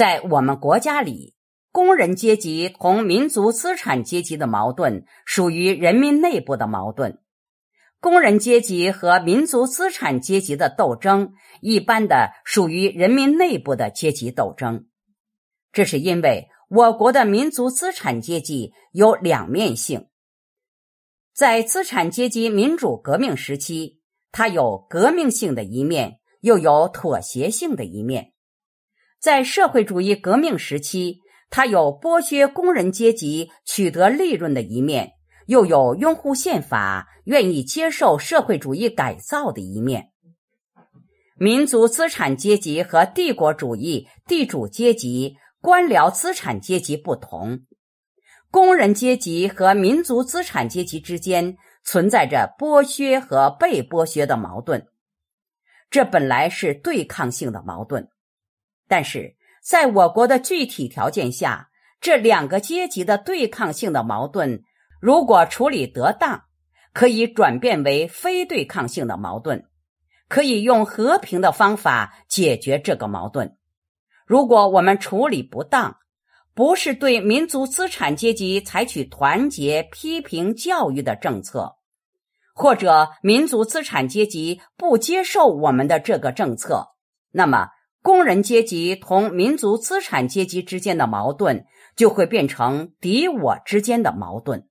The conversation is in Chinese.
在我们国家里，工人阶级同民族资产阶级的矛盾属于人民内部的矛盾。工人阶级和民族资产阶级的斗争一般的属于人民内部的阶级斗争。这是因为我国的民族资产阶级有两面性。在资产阶级民主革命时期，它有革命性的一面，又有妥协性的一面。在社会主义革命时期，它有剥削工人阶级取得利润的一面，又有拥护宪法、愿意接受社会主义改造的一面。民族资产阶级和帝国主义地主阶级、官僚资产阶级不同，工人阶级和民族资产阶级之间存在着剥削和被剥削的矛盾，这本来是对抗性的矛盾。但是在我国的具体条件下，这两个阶级的对抗性的矛盾如果处理得当，可以转变为非对抗性的矛盾，可以用和平的方法解决这个矛盾。如果我们处理不当，不是对民族资产阶级采取团结、批评、教育的政策，或者民族资产阶级不接受我们的这个政策，那么工人阶级同民族资产阶级之间的矛盾就会变成敌我之间的矛盾。